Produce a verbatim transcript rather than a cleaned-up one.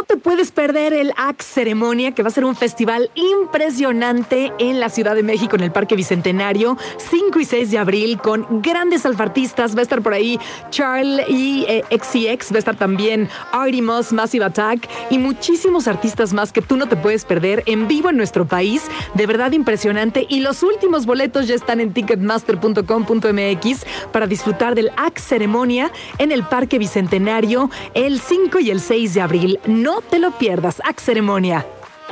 no te puedes perder el A X Ceremonia, que va a ser un festival impresionante en la Ciudad de México, en el Parque Bicentenario, cinco y seis de abril, con grandes alfartistas. Va a estar por ahí Charlie y eh, X C X, va a estar también Artie Moss, Massive Attack y muchísimos artistas más que tú no te puedes perder en vivo en nuestro país. De verdad impresionante. Y los últimos boletos ya están en ticketmaster punto com punto m x para disfrutar del A X Ceremonia en el Parque Bicentenario el cinco y el seis de abril. No te lo pierdas. A X Ceremonia.